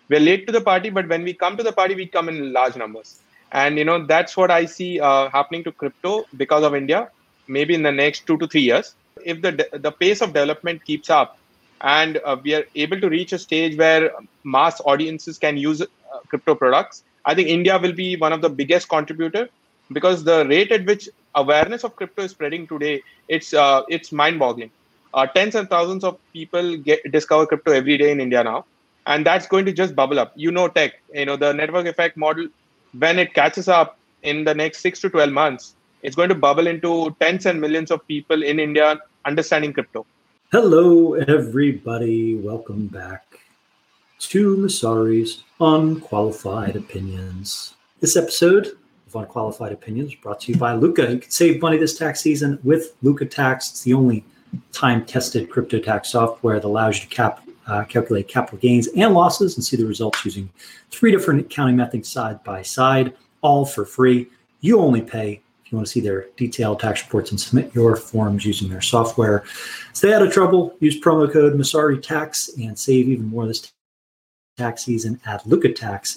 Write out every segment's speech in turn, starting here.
we're late to the party, but when we come to the party, we come in large numbers. And that's what I see happening to crypto because of India, maybe in the next 2 to 3 years. If the pace of development keeps up, and we are able to reach a stage where mass audiences can use crypto products, I think India will be one of the biggest contributor, because the rate at which awareness of crypto is spreading today, it's mind-boggling. Tens and thousands of people discover crypto every day in India now, and that's going to just bubble up. Tech, the network effect model, when it catches up in the next 6 to 12 months, it's going to bubble into tens and millions of people in India understanding crypto. Hello, everybody. Welcome back to Messari's Unqualified Opinions. This episode of Unqualified Opinions is brought to you by Luca. You can save money this tax season with Luca Tax. It's the only time-tested crypto tax software that allows you to calculate capital gains and losses and see the results using 3 different accounting methods side by side, all for free. You only pay if you want to see their detailed tax reports and submit your forms using their software. Stay out of trouble. Use promo code MessariTax and save even more this tax season at LucaTax,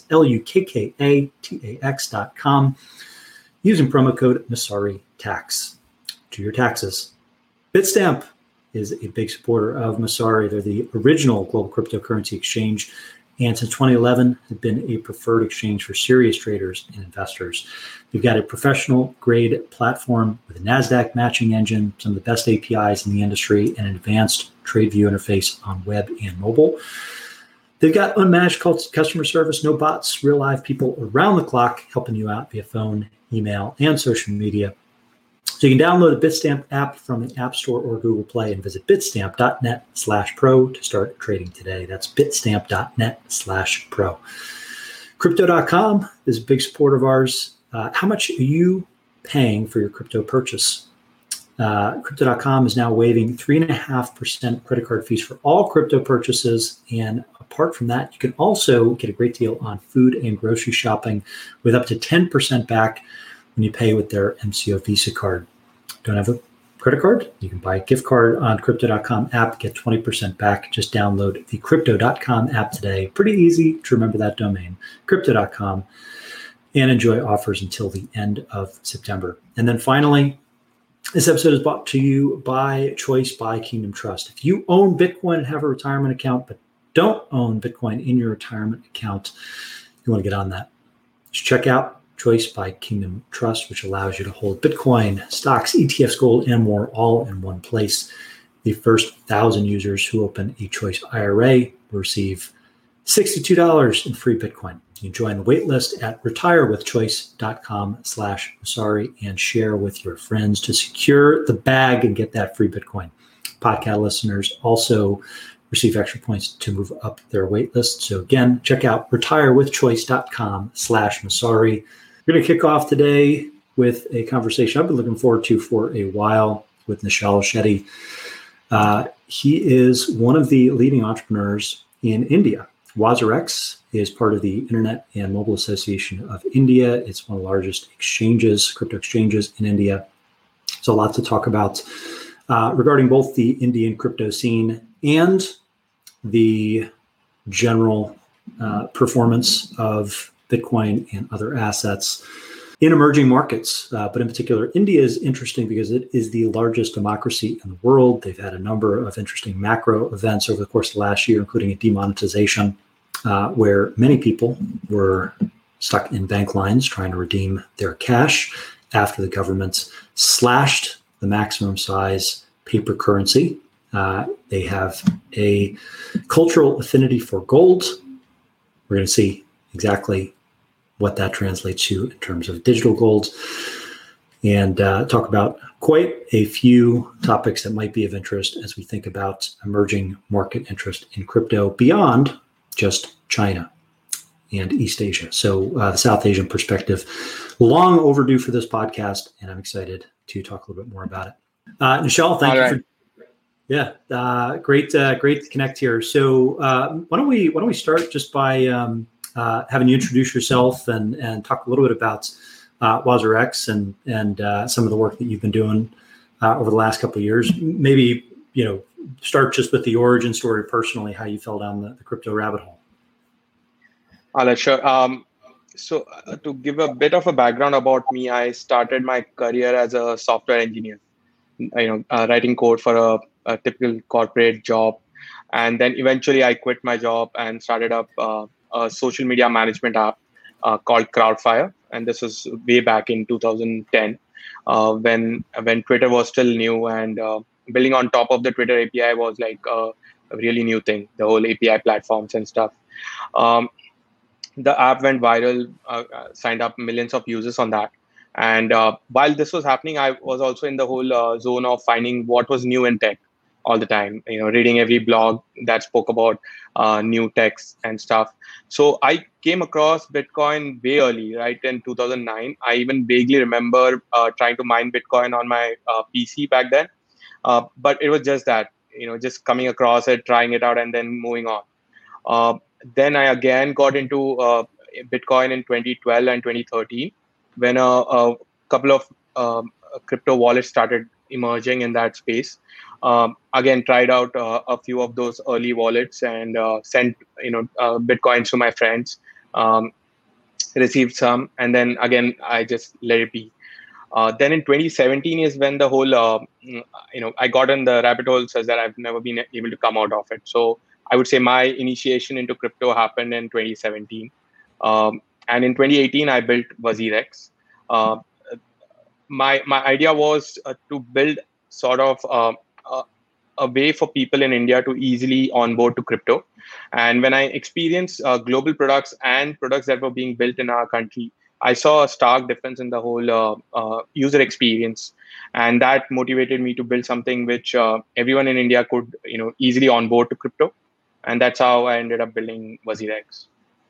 LukkATAX.com, using promo code MessariTax. Do your taxes. Bitstamp is a big supporter of Messari. They're the original global cryptocurrency exchange, and since 2011 have been a preferred exchange for serious traders and investors. They've got a professional-grade platform with a NASDAQ matching engine, some of the best APIs in the industry, and an advanced trade view interface on web and mobile. They've got unmatched customer service, no bots, real live people around the clock helping you out via phone, email, and social media. So you can download the Bitstamp app from the App Store or Google Play and visit bitstamp.net/pro to start trading today. That's bitstamp.net/pro. Crypto.com is a big supporter of ours. How much are you paying for your crypto purchase? Crypto.com is now waiving 3.5% credit card fees for all crypto purchases. And apart from that, you can also get a great deal on food and grocery shopping with up to 10% back when you pay with their MCO Visa card. Don't have a credit card? You can buy a gift card on Crypto.com app, get 20% back. Just download the Crypto.com app today. Pretty easy to remember that domain, Crypto.com, and enjoy offers until the end of September. And then finally, this episode is brought to you by Choice by Kingdom Trust. If you own Bitcoin and have a retirement account, but don't own Bitcoin in your retirement account, you want to get on that. Just check out Choice by Kingdom Trust, which allows you to hold Bitcoin, stocks, ETFs, gold, and more all in one place. The first 1,000 users who open a Choice IRA will receive $62 in free Bitcoin. You can join the waitlist at retirewithchoice.com/Messari and share with your friends to secure the bag and get that free Bitcoin. Podcast listeners also receive extra points to move up their waitlist. So again, check out retirewithchoice.com/Messari. We're going to kick off today with a conversation I've been looking forward to for a while with Nishal Shetty. He is one of the leading entrepreneurs in India. WazirX is part of the Internet and Mobile Association of India. It's one of the largest exchanges, crypto exchanges in India. So a lot to talk about regarding both the Indian crypto scene and the general performance of Bitcoin and other assets in emerging markets. But in particular, India is interesting because it is the largest democracy in the world. They've had a number of interesting macro events over the course of the last year, including a demonetization, where many people were stuck in bank lines trying to redeem their cash after the government slashed the maximum size paper currency. They have a cultural affinity for gold. We're going to see exactly what that translates to in terms of digital gold, and talk about quite a few topics that might be of interest as we think about emerging market interest in crypto beyond just China and East Asia. So the South Asian perspective, long overdue for this podcast, and I'm excited to talk a little bit more about it. Nishal, thank you for great to connect here. So why don't we start just by having you introduce yourself and talk a little bit about WazirX and some of the work that you've been doing over the last couple of years. Maybe start just with the origin story personally, how you fell down the crypto rabbit hole. Sure. To give a bit of a background about me, I started my career as a software engineer, writing code for a typical corporate job. And then eventually I quit my job and started up a social media management app called Crowdfire. And this was way back in 2010 when Twitter was still new, and building on top of the Twitter API was like a really new thing, the whole API platforms and stuff. Um, the app went viral, signed up millions of users on that. And while this was happening, I was also in the whole zone of finding what was new in tech all the time, reading every blog that spoke about new techs and stuff. So I came across Bitcoin way early, right in 2009. I even vaguely remember trying to mine Bitcoin on my PC back then. But it was just that, just coming across it, trying it out, and then moving on. Uh, then I again got into Bitcoin in 2012 and 2013 when a couple of crypto wallets started emerging in that space. Again, tried out a few of those early wallets and sent Bitcoins to my friends. Received some, and then again I just let it be. Then in 2017 is when the whole, I got in the rabbit hole says that I've never been able to come out of it. So I would say my initiation into crypto happened in 2017. And in 2018, I built WazirX. Uh, my idea was to build sort of a way for people in India to easily onboard to crypto. And when I experienced global products and products that were being built in our country, I saw a stark difference in the whole user experience, and that motivated me to build something which everyone in India could, easily onboard to crypto, and that's how I ended up building WazirX.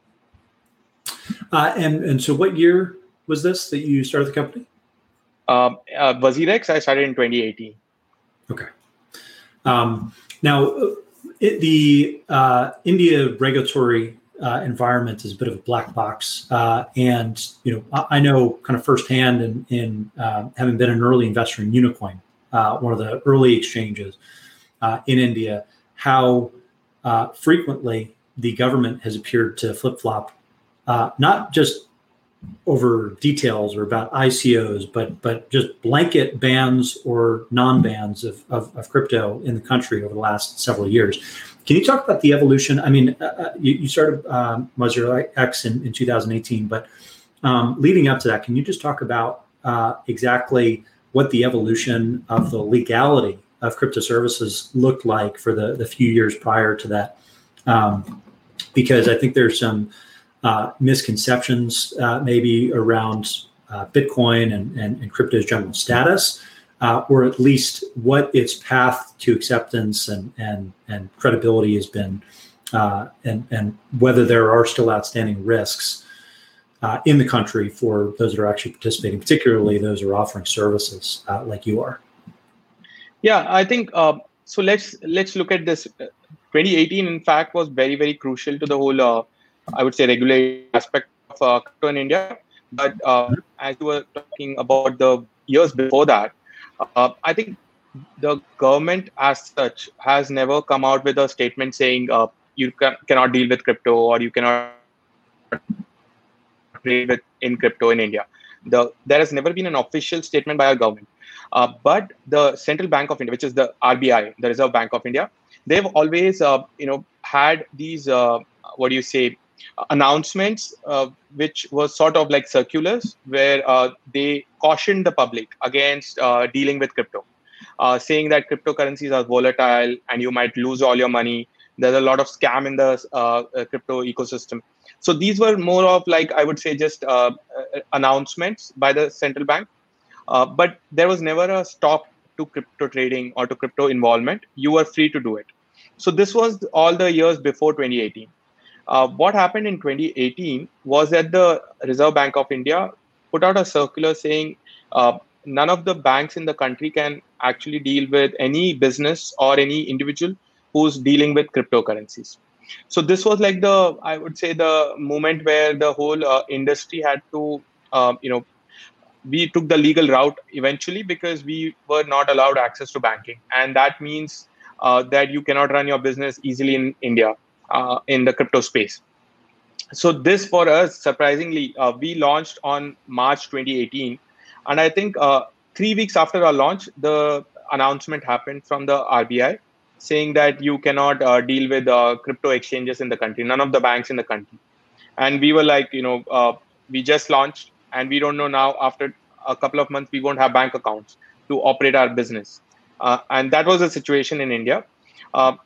And so, what year was this that you started the company? WazirX, I started in 2018. Okay. Now, the India regulatory environment is a bit of a black box, and I know kind of firsthand in having been an early investor in Unocoin, one of the early exchanges in India, how frequently the government has appeared to flip-flop, not just over details or about ICOs, but just blanket bans or non-bans of crypto in the country over the last several years. Can you talk about the evolution? I mean, you started WazirX in 2018, but leading up to that, can you just talk about exactly what the evolution of the legality of crypto services looked like for the few years prior to that? Because I think there's some misconceptions maybe around Bitcoin and crypto's general status, or at least what its path to acceptance and credibility has been, and whether there are still outstanding risks in the country for those that are actually participating, particularly those who are offering services like you are. Yeah, I think so. Let's look at this. 2018, in fact, was very, very crucial to the whole, I would say, regulatory aspect of crypto in India. But as you were talking about the years before that, I think the government as such has never come out with a statement saying you cannot deal with crypto or you cannot trade in crypto in India. There has never been an official statement by our government. But the Central Bank of India, which is the RBI, the Reserve Bank of India, they've always had these announcements, which was sort of like circulars, where they cautioned the public against dealing with crypto, saying that cryptocurrencies are volatile and you might lose all your money. There's a lot of scam in the crypto ecosystem. So these were more of like, I would say, just announcements by the central bank. But there was never a stop to crypto trading or to crypto involvement. You were free to do it. So this was all the years before 2018. What happened in 2018 was that the Reserve Bank of India put out a circular saying none of the banks in the country can actually deal with any business or any individual who's dealing with cryptocurrencies. So this was like I would say, the moment where the whole industry had to, we took the legal route eventually because we were not allowed access to banking. And that means that you cannot run your business easily in India in the crypto space. So this for us, surprisingly, we launched on March 2018. And I think 3 weeks after our launch, the announcement happened from the RBI saying that you cannot deal with crypto exchanges in the country, none of the banks in the country. And we were like, we just launched and we don't know now, after a couple of months, we won't have bank accounts to operate our business. And that was the situation in India. Uh,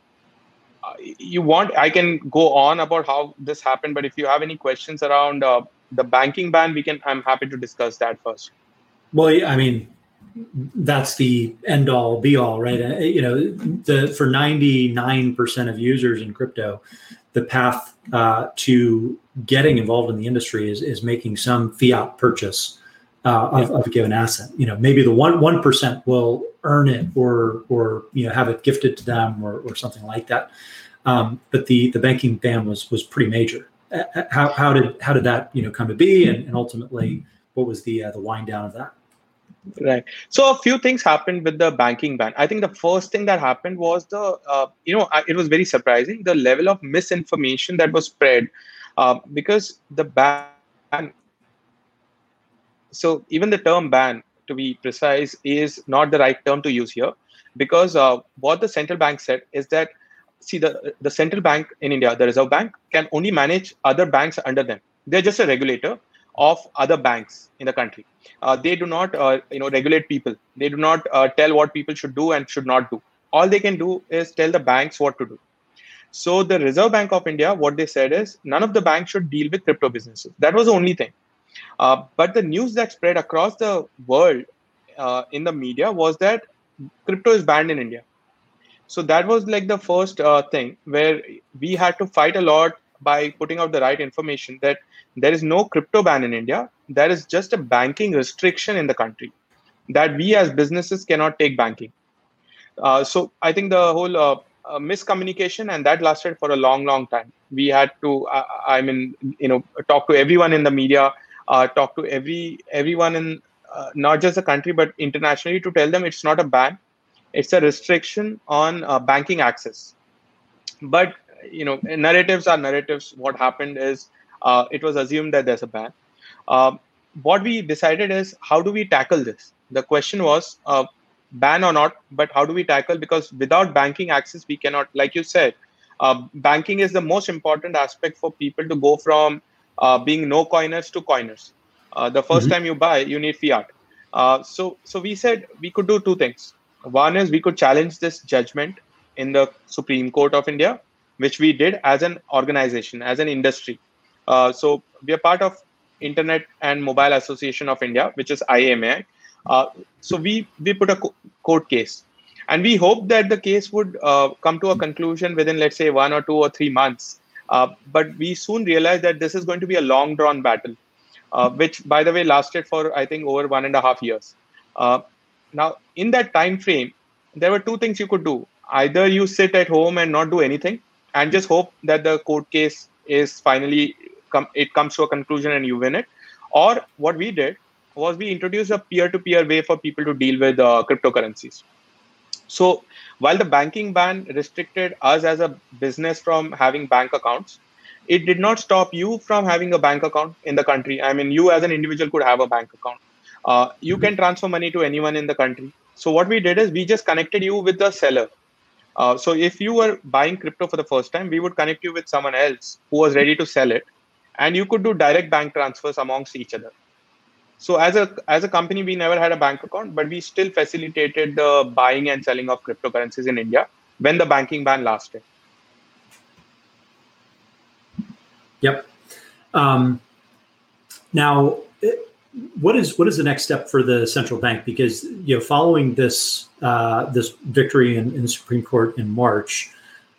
I can go on about how this happened, but if you have any questions around the banking ban, I'm happy to discuss that first. Well, I mean, that's the end all be all, right? For 99% of users in crypto, the path to getting involved in the industry is making some fiat purchase of a given asset. Maybe the 1% will earn it or have it gifted to them or something like that. But the banking ban was pretty major. How did that come to be, and ultimately what was the wind down of that? Right. So a few things happened with the banking ban. I think the first thing that happened was it was very surprising, the level of misinformation that was spread because the ban. So even the term ban, to be precise, is not the right term to use here, because what the central bank said is that, see, the central bank in India, the Reserve Bank, can only manage other banks under them. They're just a regulator of other banks in the country. They do not, regulate people. They do not tell what people should do and should not do. All they can do is tell the banks what to do. So the Reserve Bank of India, what they said is none of the banks should deal with crypto businesses. That was the only thing. But the news that spread across the world in the media was that crypto is banned in India. So that was like the first thing where we had to fight a lot by putting out the right information that there is no crypto ban in India. There is just a banking restriction in the country that we as businesses cannot take banking. So I think the whole miscommunication, and that lasted for a long, long time. We had to, talk to everyone in the media, talk to everyone in not just the country, but internationally, to tell them it's not a ban. It's a restriction on banking access. But, narratives are narratives. What happened is it was assumed that there's a ban. What we decided is, how do we tackle this? The question was ban or not, but how do we tackle? Because without banking access, we cannot, like you said, banking is the most important aspect for people to go from being no coiners to coiners. The first time you buy, you need fiat. So we said we could do two things. One is we could challenge this judgment in the Supreme Court of India, which we did as an organization, as an industry. So we are part of Internet and Mobile Association of India, which is IAMAI. So we put a court case, and we hope that the case would come to a conclusion within, let's say, 1 or 2 or 3 months. But we soon realized that this is going to be a long drawn battle, which, by the way, lasted for, I think, over 1.5 years. Now, in that time frame, there were two things you could do. Either you sit at home and not do anything and just hope that the court case is finally comes to a conclusion and you win it. Or what we did was we introduced a peer-to-peer way for people to deal with cryptocurrencies. So while the banking ban restricted us as a business from having bank accounts, it did not stop you from having a bank account in the country. I mean, you as an individual could have a bank account. You can transfer money to anyone in the country. So what we did is we just connected you with the seller. So if you were buying crypto for the first time, we would connect you with someone else who was ready to sell it, and you could do direct bank transfers amongst each other. So as a company, we never had a bank account, but we still facilitated the buying and selling of cryptocurrencies in India when the banking ban lasted. Yep. Now, what is the next step for the central bank? Because following this victory in the Supreme Court in March,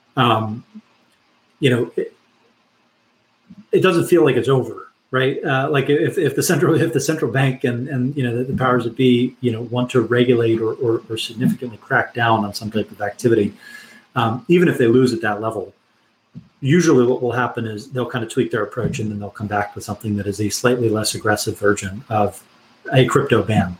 it doesn't feel like it's over, right? Like if the central bank and the powers that be want to regulate or significantly crack down on some type of activity, even if they lose at that level, usually what will happen is they'll kind of tweak their approach and then they'll come back with something that is a slightly less aggressive version of a crypto ban.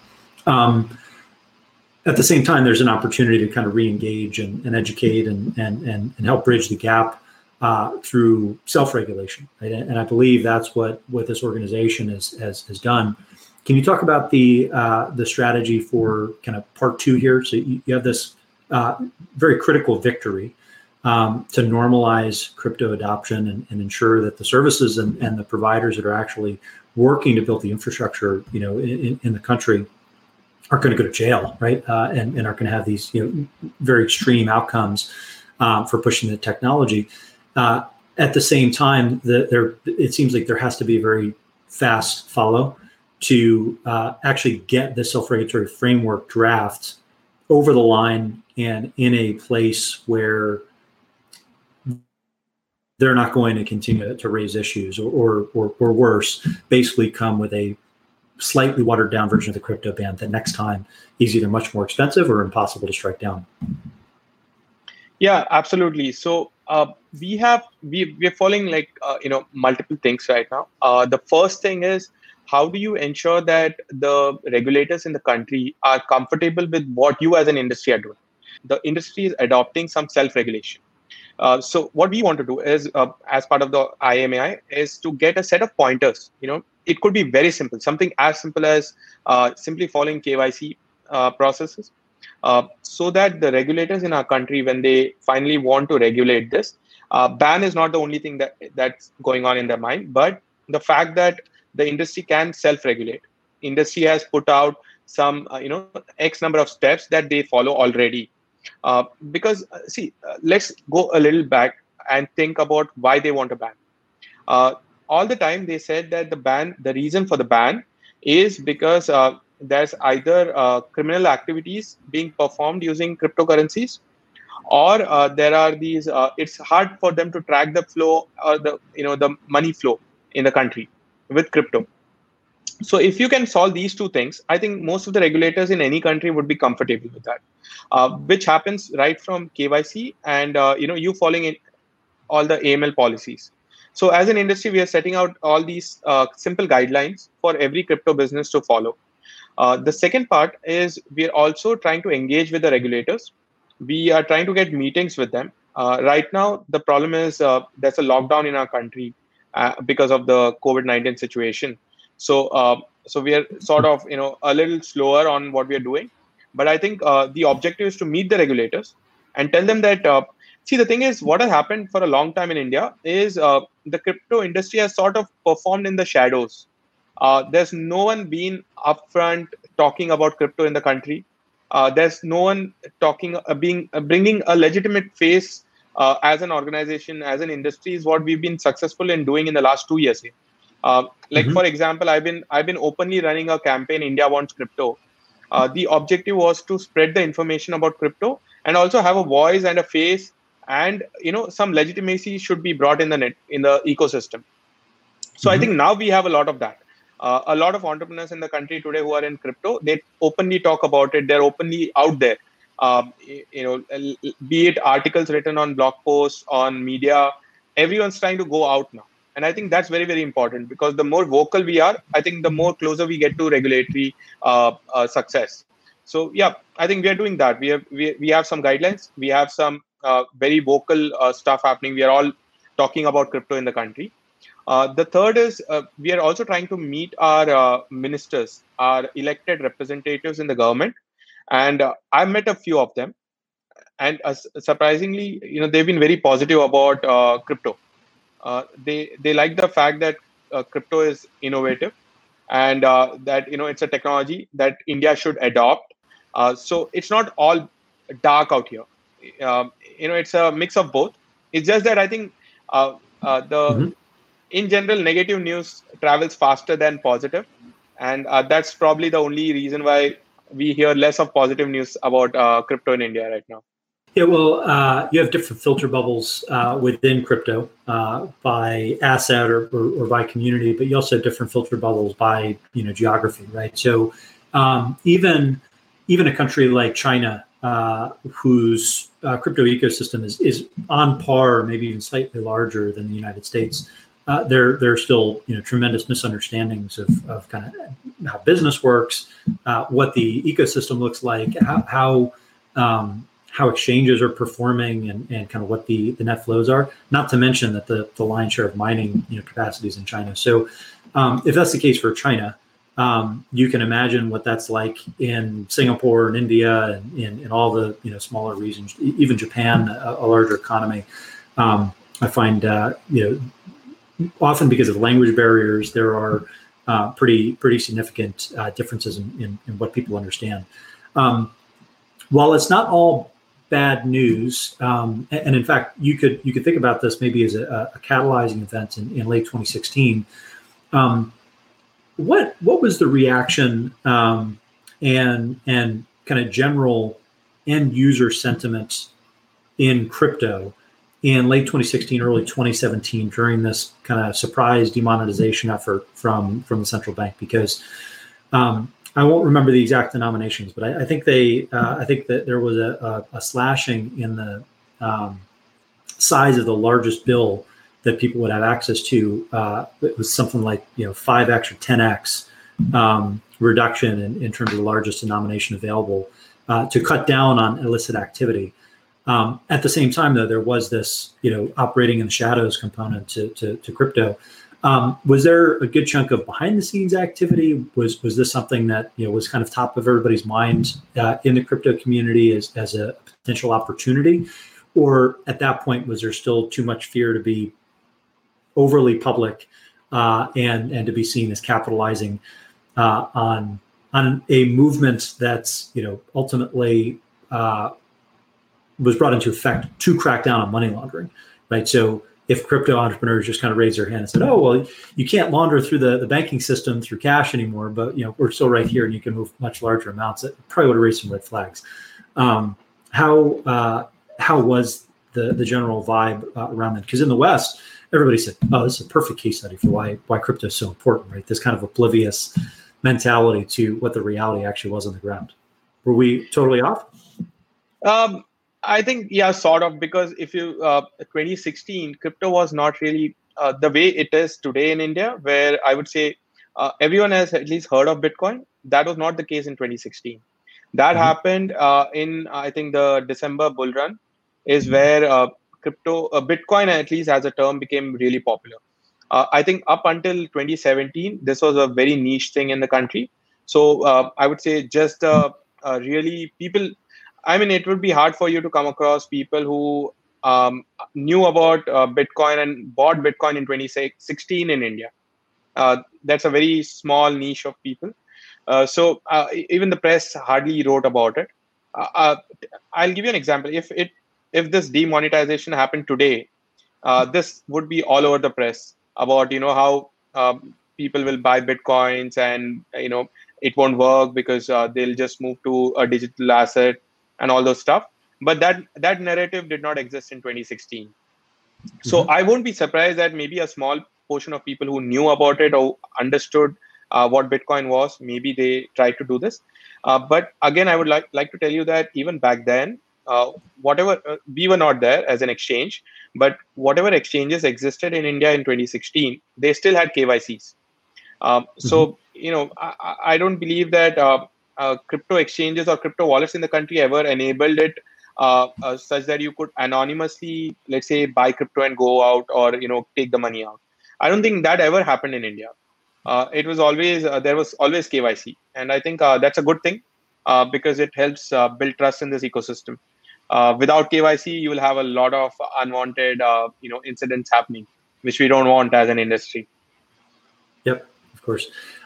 At the same time, there's an opportunity to kind of re-engage and educate and help bridge the gap through self-regulation, right? And I believe that's what this organization has done. Can you talk about the strategy for kind of part two here? So you have this very critical victory to normalize crypto adoption and ensure that the services and the providers that are actually working to build the infrastructure, in the country aren't going to go to jail, right? And are going to have these, very extreme outcomes for pushing the technology. At the same time, it seems like there has to be a very fast follow to actually get the self-regulatory framework draft over the line and in a place where they're not going to continue to raise issues or worse, basically come with a slightly watered down version of the crypto ban that next time is either much more expensive or impossible to strike down. Yeah, absolutely. So we're following multiple things right now. The first thing is, how do you ensure that the regulators in the country are comfortable with what you as an industry are doing? The industry is adopting some self-regulation. So what we want to do is, as part of the IMAI, is to get a set of pointers. It could be very simple, something as simple as simply following KYC processes, so that the regulators in our country, when they finally want to regulate this, ban is not the only thing that's going on in their mind, but the fact that the industry can self-regulate. Industry has put out some, X number of steps that they follow already. Because let's go a little back and think about why they want a ban. All the time they said that the reason for the ban is because there's either criminal activities being performed using cryptocurrencies, or there are these. It's hard for them to track the flow or the money flow in the country with crypto. So if you can solve these two things, I think most of the regulators in any country would be comfortable with that, which happens right from KYC and you following in all the AML policies. So as an industry, we are setting out all these simple guidelines for every crypto business to follow. The second part is we are also trying to engage with the regulators. We are trying to get meetings with them. Right now, the problem is there's a lockdown in our country because of the COVID-19 situation. So we are sort of a little slower on what we are doing. But I think the objective is to meet the regulators and tell them that, the thing is, what has happened for a long time in India is the crypto industry has sort of performed in the shadows. There's no one been upfront talking about crypto in the country. There's no one bringing a legitimate face as an organization, as an industry, is what we've been successful in doing in the last 2 years here. For example, I've been openly running a campaign, India Wants Crypto. The objective was to spread the information about crypto and also have a voice and a face, and some legitimacy should be brought in the ecosystem. So I think now we have a lot of that. A lot of entrepreneurs in the country today who are in crypto, they openly talk about it. They're openly out there. Be it articles written on blog posts, on media, everyone's trying to go out now. And I think that's very, very important, because the more vocal we are, I think the more closer we get to regulatory success. So yeah, I think we are doing that. We have some guidelines. We have some very vocal stuff happening. We are all talking about crypto in the country. The third is we are also trying to meet our ministers, our elected representatives in the government. And I've met a few of them. And surprisingly, they've been very positive about crypto. They like the fact that crypto is innovative, and that it's a technology that India should adopt. So it's not all dark out here. It's a mix of both. It's just that I think in general, negative news travels faster than positive, and that's probably the only reason why we hear less of positive news about crypto in India right now. Yeah, well, you have different filter bubbles within crypto by asset or by community, but you also have different filter bubbles by geography, right? So even a country like China, whose crypto ecosystem is on par, maybe even slightly larger than the United States, there are still tremendous misunderstandings of kind of how business works, what the ecosystem looks like, how how exchanges are performing and kind of what the net flows are. Not to mention that the lion's share of mining capacities in China. So if that's the case for China, you can imagine what that's like in Singapore and India and in all the smaller regions, even Japan, a larger economy. I find often because of language barriers, there are pretty significant differences in what people understand. While it's not all bad news, and in fact, you could think about this maybe as a catalyzing event in late 2016. What was the reaction and kind of general end user sentiment in crypto in late 2016, early 2017 during this kind of surprise demonetization effort from the central bank? Because I won't remember the exact denominations, but I think that there was a slashing in the size of the largest bill that people would have access to. It was something like 5x or 10x reduction in terms of the largest denomination available to cut down on illicit activity. At the same time, though, there was this operating in the shadows component to crypto. Was there a good chunk of behind the scenes activity? Was this something that was kind of top of everybody's mind in the crypto community as a potential opportunity? Or at that point, was there still too much fear to be overly public and to be seen as capitalizing on a movement that's ultimately was brought into effect to crack down on money laundering, right? So if crypto entrepreneurs just kind of raise their hand and said, "Oh, well, you can't launder through the banking system through cash anymore, but we're still right here and you can move much larger amounts," it probably would have raised some red flags. How was the general vibe around that? Because in the West, everybody said, "Oh, this is a perfect case study for why crypto is so important," right? This kind of oblivious mentality to what the reality actually was on the ground. Were we totally off? I think, yeah, sort of, because if you 2016, crypto was not really the way it is today in India, where I would say everyone has at least heard of Bitcoin. That was not the case in 2016. That happened in, I think, the December bull run is where Bitcoin, at least as a term, became really popular. I think up until 2017, this was a very niche thing in the country. So I would say just really people, I mean, it would be hard for you to come across people who knew about Bitcoin and bought Bitcoin in 2016 in India. That's a very small niche of people. So even the press hardly wrote about it. I'll give you an example. If this demonetization happened today, this would be all over the press about how people will buy Bitcoins and it won't work because they'll just move to a digital asset and all those stuff. But that narrative did not exist in 2016. So I won't be surprised that maybe a small portion of people who knew about it or understood what Bitcoin was, maybe they tried to do this. But again, I would like to tell you that even back then, we were not there as an exchange, but whatever exchanges existed in India in 2016, they still had KYCs. So, I don't believe that crypto exchanges or crypto wallets in the country ever enabled it such that you could anonymously, let's say, buy crypto and go out or, take the money out. I don't think that ever happened in India. It was always, there was always KYC. And I think that's a good thing because it helps build trust in this ecosystem. Without KYC, you will have a lot of unwanted, incidents happening, which we don't want as an industry. Yep, of course.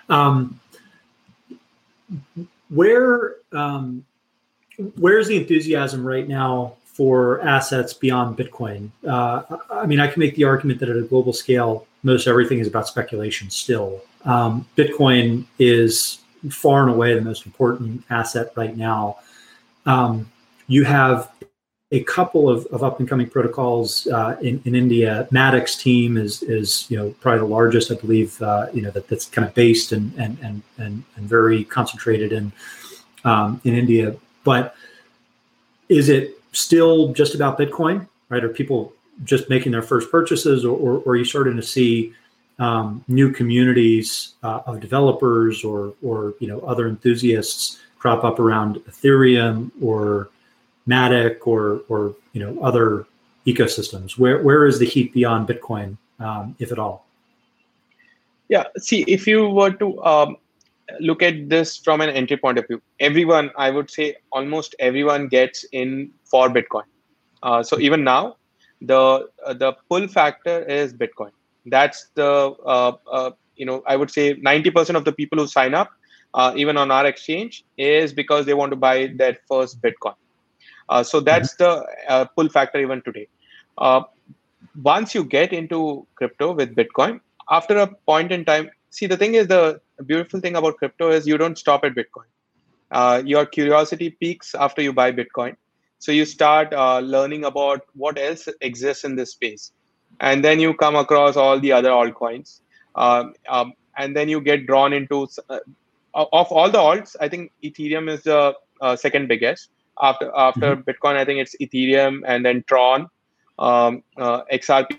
Where's the enthusiasm right now for assets beyond Bitcoin? I mean, I can make the argument that at a global scale, most everything is about speculation still. Bitcoin is far and away the most important asset right now. You have a couple of up and coming protocols in India. Matic's team is probably the largest, I believe. That's kind of based and very concentrated in India. But is it still just about Bitcoin, right? Are people just making their first purchases, or are you starting to see new communities of developers or other enthusiasts crop up around Ethereum or Matic or other ecosystems? Where is the heat beyond Bitcoin, if at all? Yeah. See, if you were to look at this from an entry point of view, everyone, I would say almost everyone gets in for Bitcoin. So even now, the pull factor is Bitcoin. That's I would say 90% of the people who sign up, even on our exchange, is because they want to buy their first Bitcoin. So that's the pull factor even today. Once you get into crypto with Bitcoin, after a point in time, see, the thing is, the beautiful thing about crypto is you don't stop at Bitcoin. Your curiosity peaks after you buy Bitcoin. So you start learning about what else exists in this space. And then you come across all the other altcoins. And then you get drawn into, of all the alts, I think Ethereum is the second biggest. After Bitcoin, I think it's Ethereum and then Tron, XRP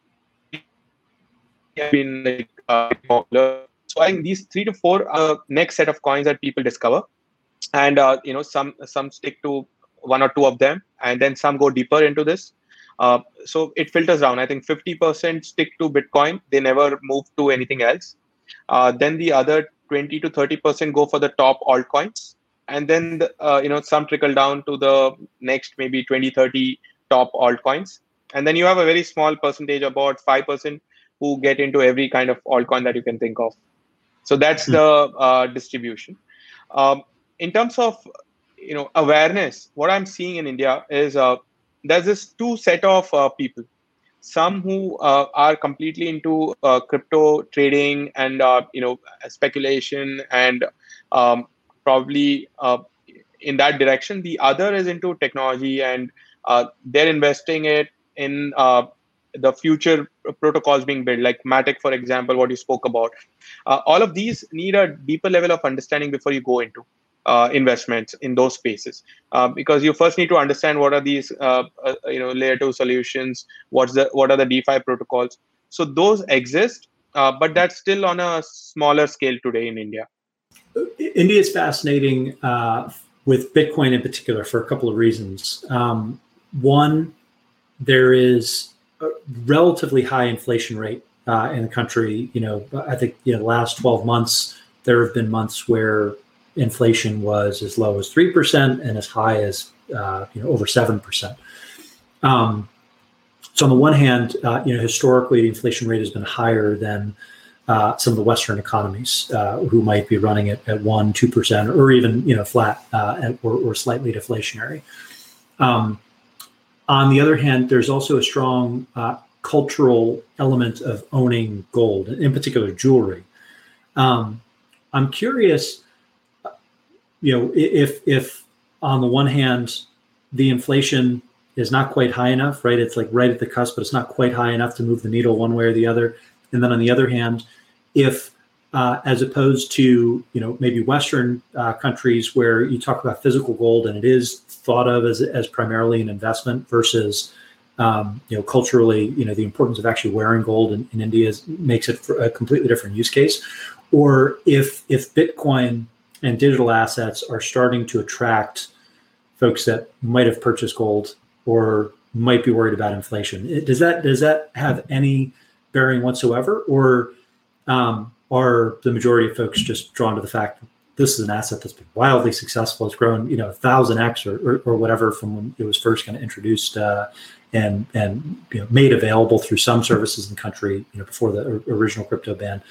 have been like popular. So I think these 3 to 4 are the next set of coins that people discover, and some stick to 1 or 2 of them, and then some go deeper into this. So it filters down. I think 50% stick to Bitcoin; they never move to anything else. Then the other 20 to 30% go for the top altcoins, and then some trickle down to the next maybe 20-30 top altcoins, and then you have a very small percentage, about 5%, who get into every kind of altcoin that you can think of. So that's the distribution. In terms of awareness, what I'm seeing in India is there's this 2 set of people. Some who are completely into crypto trading and speculation and probably in that direction. The other is into technology, and they're investing it in the future protocols being built, like Matic, for example, what you spoke about. All of these need a deeper level of understanding before you go into investments in those spaces, because you first need to understand what are these layer 2 solutions, what are the DeFi protocols. So those exist, but that's still on a smaller scale today in India. India is fascinating with Bitcoin in particular for a couple of reasons. One, there is a relatively high inflation rate in the country. I think the last 12 months, there have been months where inflation was as low as 3% and as high as over 7%. So on the one hand, historically, the inflation rate has been higher than some of the Western economies who might be running it at 1-2% or even flat or slightly deflationary. On the other hand, there's also a strong cultural element of owning gold, in particular jewelry. I'm curious, if on the one hand, the inflation is not quite high enough, right? It's like right at the cusp, but it's not quite high enough to move the needle one way or the other. And then on the other hand, if as opposed to maybe Western countries where you talk about physical gold and it is thought of as primarily an investment versus culturally, the importance of actually wearing gold in India makes it for a completely different use case. Or if Bitcoin and digital assets are starting to attract folks that might have purchased gold or might be worried about inflation, does that have any bearing whatsoever, or are the majority of folks just drawn to the fact that this is an asset that's been wildly successful? It's grown 1,000x or whatever from when it was first kind of introduced and made available through some services in the country before the original crypto ban.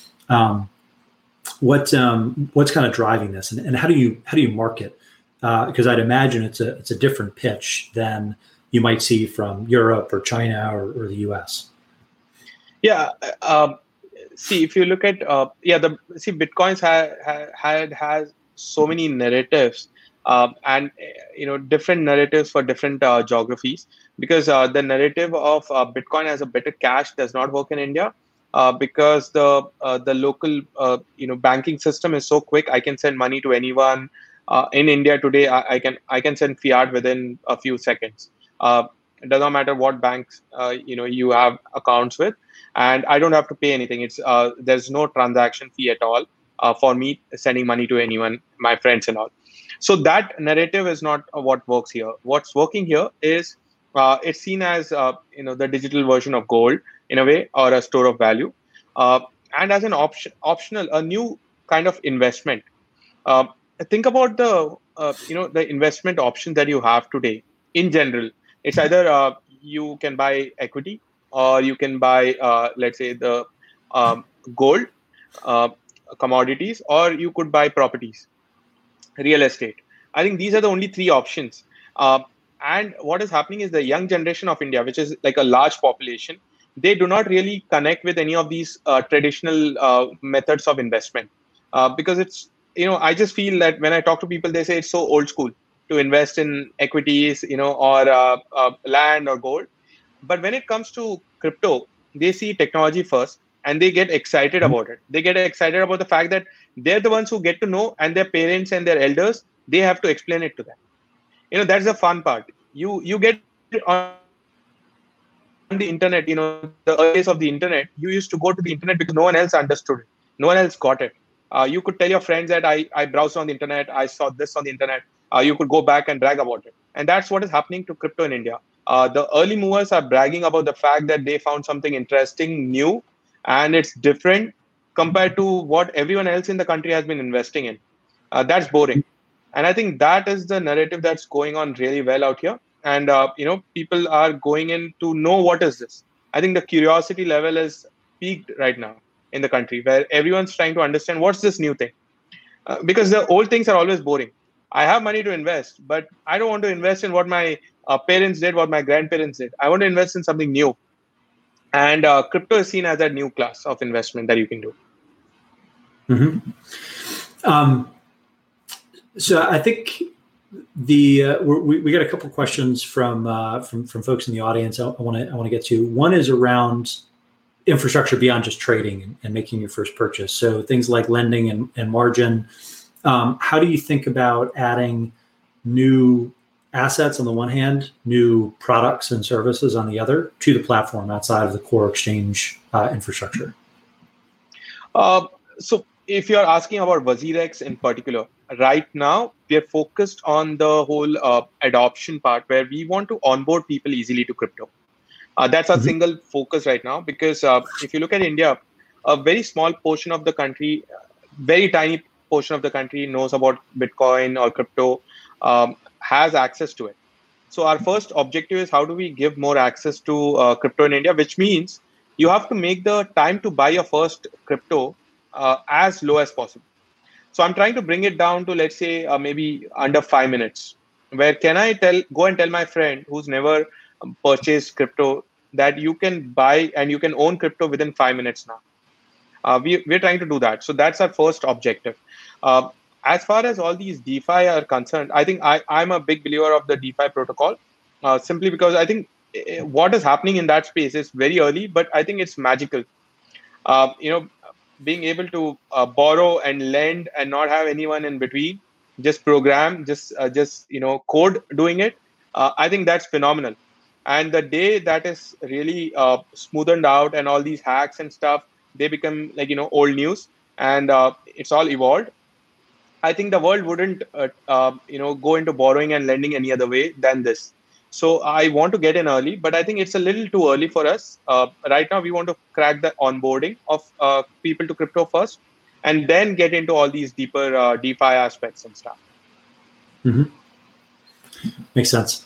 What's kind of driving this, and how do you market? Because I'd imagine it's a different pitch than you might see from Europe or China or the US. Yeah. See, if you look at Bitcoins has so many narratives, and different narratives for different geographies, because the narrative of Bitcoin as a better cash does not work in India, because the local banking system is so quick. I can send money to anyone in India today. I can send fiat within a few seconds. It doesn't matter what banks you have accounts with, and I don't have to pay anything. It's there's no transaction fee at all. for me sending money to anyone, my friends and all. So that narrative is not what works here. What's working here is it's seen as the digital version of gold in a way, or a store of value, uh, and as an optional, a new kind of investment. Uh, think about the investment options that you have today. In general, it's either you can buy equity, or you can buy let's say the um, gold, uh, commodities, or you could buy properties, real estate. I think these are the only three options. Uh, and what is happening is the young generation of India, which is like a large population, they do not really connect with any of these traditional methods of investment, because it's I just feel that when I talk to people, they say it's so old school to invest in equities, or land or gold. But when it comes to crypto, they see technology first, and they get excited about it. They get excited about the fact that they're the ones who get to know, and their parents and their elders, they have to explain it to them. That's the fun part. You get on the internet. The early days of the internet, you used to go to the internet because no one else understood it. No one else got it. You could tell your friends that I browsed on the internet, I saw this on the internet. You could go back and brag about it. And that's what is happening to crypto in India. The early movers are bragging about the fact that they found something interesting, new, and it's different compared to what everyone else in the country has been investing in. That's boring. And I think that is the narrative that's going on really well out here. And people are going in to know what is this. I think the curiosity level is peaked right now in the country, where everyone's trying to understand what's this new thing. Because the old things are always boring. I have money to invest, but I don't want to invest in what my parents did, what my grandparents did. I want to invest in something new. And crypto is seen as that new class of investment that you can do. So I think we got a couple questions from folks in the audience. I want to get to. One is around infrastructure beyond just trading and making your first purchase. So things like lending and margin. How do you think about adding new assets on the one hand, new products and services on the other to the platform outside of the core exchange infrastructure? So if you're asking about WazirX in particular, right now we are focused on the whole adoption part, where we want to onboard people easily to crypto. That's our single focus right now, because if you look at India, a very small portion of the country, very tiny portion of the country knows about Bitcoin or crypto, has access to it. So our first objective is how do we give more access to crypto in India, which means you have to make the time to buy your first crypto as low as possible. So I'm trying to bring it down to, let's say, maybe under 5 minutes. Where can I go and tell my friend who's never purchased crypto that you can buy and you can own crypto within 5 minutes now? We're trying to do that. So that's our first objective. As far as all these DeFi are concerned, I think I'm a big believer of the DeFi protocol, simply because I think what is happening in that space is very early, but I think it's magical. Being able to borrow and lend and not have anyone in between, just program, just code doing it. I think that's phenomenal. And the day that is really smoothened out and all these hacks and stuff, they become old news, and it's all evolved. I think the world wouldn't go into borrowing and lending any other way than this. So I want to get in early, but I think it's a little too early for us. Right now, we want to crack the onboarding of people to crypto first, and then get into all these deeper DeFi aspects and stuff. Makes sense.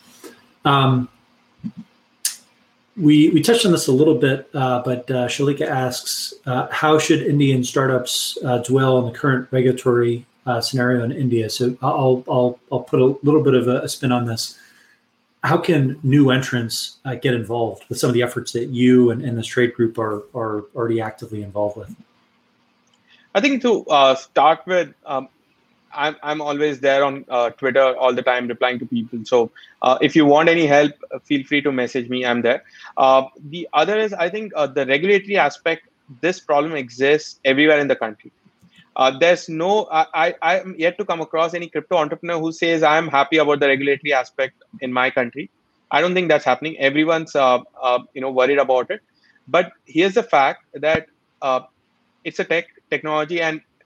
We touched on this a little bit, but Shalika asks, how should Indian startups dwell in the current regulatory scenario in India? So I'll put a little bit of a spin on this. How can new entrants get involved with some of the efforts that you and this trade group are already actively involved with? I think to start with, I'm always there on Twitter all the time replying to people. So if you want any help, feel free to message me. I'm there. The other is, I think the regulatory aspect, this problem exists everywhere in the country. There's no, I'm yet to come across any crypto entrepreneur who says I'm happy about the regulatory aspect in my country. I don't think that's happening. Everyone's, worried about it. But here's the fact that it's a technology, and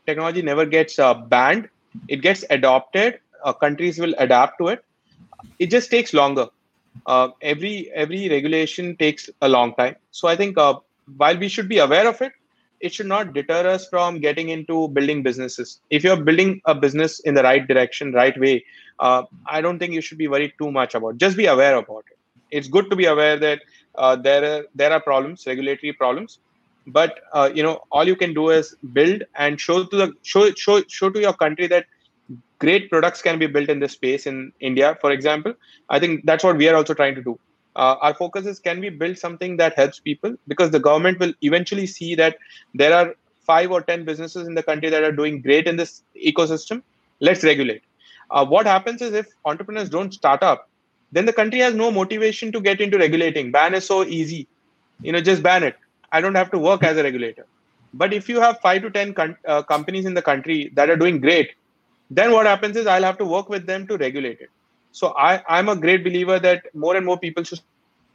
technology never gets banned. It gets adopted. Countries will adapt to it. It just takes longer. Every regulation takes a long time. So I think while we should be aware of it, it should not deter us from getting into building businesses. If you're building a business in the right direction, right way, I don't think you should be worried too much about it. Just be aware about it. It's good to be aware that there are problems, regulatory problems, but all you can do is build and show to your country that great products can be built in this space in India, for example. I think that's what we are also trying to do. Our focus is, can we build something that helps people? Because the government will eventually see that there are 5 or 10 businesses in the country that are doing great in this ecosystem. Let's regulate. What happens is, if entrepreneurs don't start up, then the country has no motivation to get into regulating. Ban is so easy. Just ban it. I don't have to work as a regulator. But if you have 5 to 10 companies in the country that are doing great, then what happens is I'll have to work with them to regulate it. So I'm a great believer that more and more people should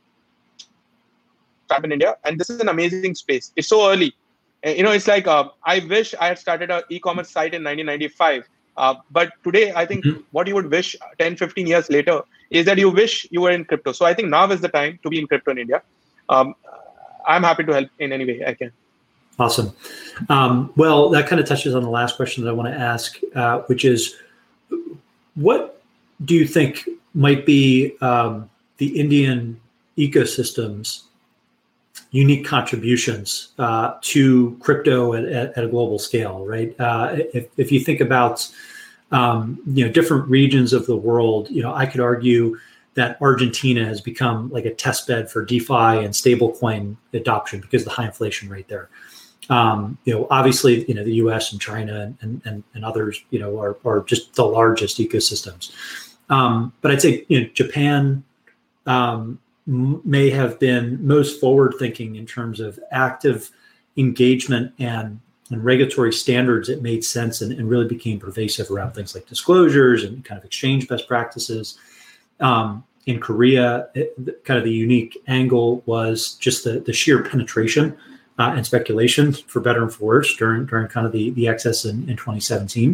start in India. And this is an amazing space. It's so early. It's like, I wish I had started an e-commerce site in 1995. But today, I think what you would wish 10, 15 years later is that you wish you were in crypto. So I think now is the time to be in crypto in India. I'm happy to help in any way I can. Awesome. Well, that kind of touches on the last question that I want to ask, which is, what do you think might be the Indian ecosystem's unique contributions to crypto at a global scale, right? If you think about different regions of the world, I could argue that Argentina has become like a test bed for DeFi and stablecoin adoption because of the high inflation rate there. Obviously, the U.S. and China and others, are just the largest ecosystems. But I'd say, Japan may have been most forward-thinking in terms of active engagement and regulatory standards that made sense and really became pervasive around things like disclosures and kind of exchange best practices. In Korea, kind of the unique angle was just the sheer penetration and speculation, for better and for worse, during kind of the excess in 2017.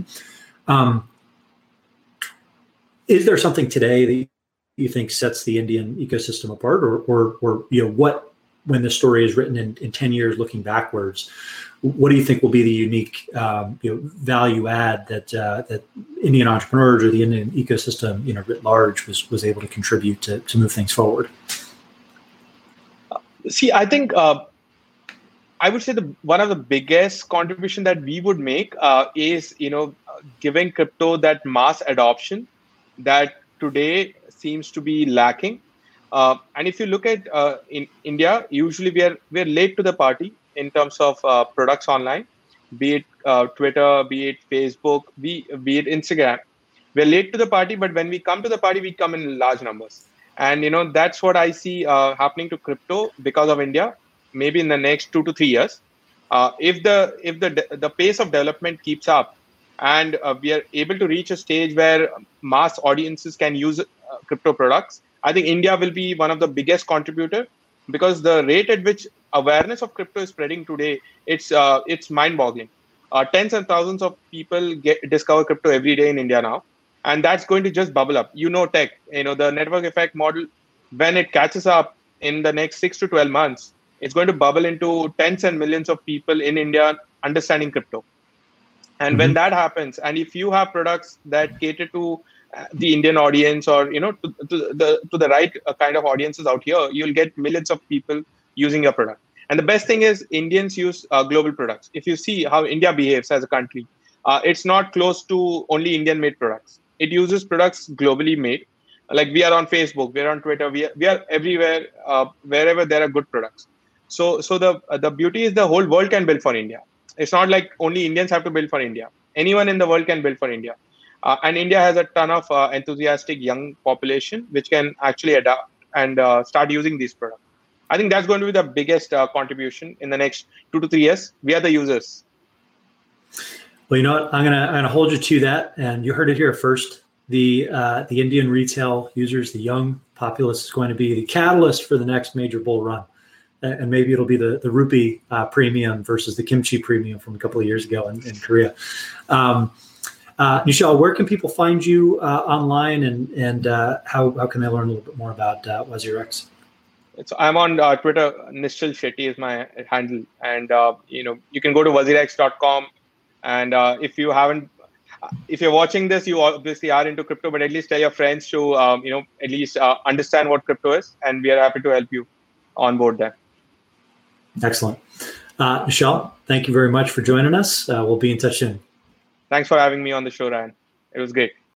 Is there something today that you think sets the Indian ecosystem apart, or what, when the story is written in 10 years looking backwards, what do you think will be the unique value add that Indian entrepreneurs or the Indian ecosystem writ large was able to contribute to move things forward? See, I think I would say one of the biggest contribution that we would make is giving crypto that mass adoption that today seems to be lacking. And if you look at in India, usually we're late to the party in terms of products online, be it Twitter, be it Facebook, be it Instagram. We're late to the party, but when we come to the party, we come in large numbers. And that's what I see happening to crypto because of India. Maybe in the next 2 to 3 years, if the pace of development keeps up, and we are able to reach a stage where mass audiences can use crypto products, I think India will be one of the biggest contributor, because the rate at which awareness of crypto is spreading today, it's mind-boggling. Tens and thousands of people discover crypto every day in India now, and that's going to just bubble up. Tech, the network effect model, when it catches up in the next 6 to 12 months, it's going to bubble into tens and millions of people in India understanding crypto. And when that happens, and if you have products that cater to the Indian audience, or to the right kind of audiences out here, you'll get millions of people using your product. And the best thing is, Indians use global products. If you see how India behaves as a country, it's not close to only Indian-made products. It uses products globally made. Like, we are on Facebook, we are on Twitter, we are everywhere, wherever there are good products. So the beauty is the whole world can build for India. It's not like only Indians have to build for India. Anyone in the world can build for India. And India has a ton of enthusiastic young population which can actually adapt and start using these products. I think that's going to be the biggest contribution in the next 2 to 3 years. We are the users. Well, you know what? I'm gonna hold you to that, and you heard it here first. The Indian retail users, the young populace, is going to be the catalyst for the next major bull run. and maybe it'll be the rupee premium versus the kimchi premium from a couple of years ago in Korea. Nishal, where can people find you online, and how can they learn a little bit more about WazirX? I'm on Twitter. Nishal Shetty is my handle, and you can go to wazirx.com. And if you're watching this, you obviously are into crypto, but at least tell your friends to at least understand what crypto is, and we are happy to help you onboard that. Excellent. Nishal, thank you very much for joining us. We'll be in touch soon. Thanks for having me on the show, Ryan. It was great.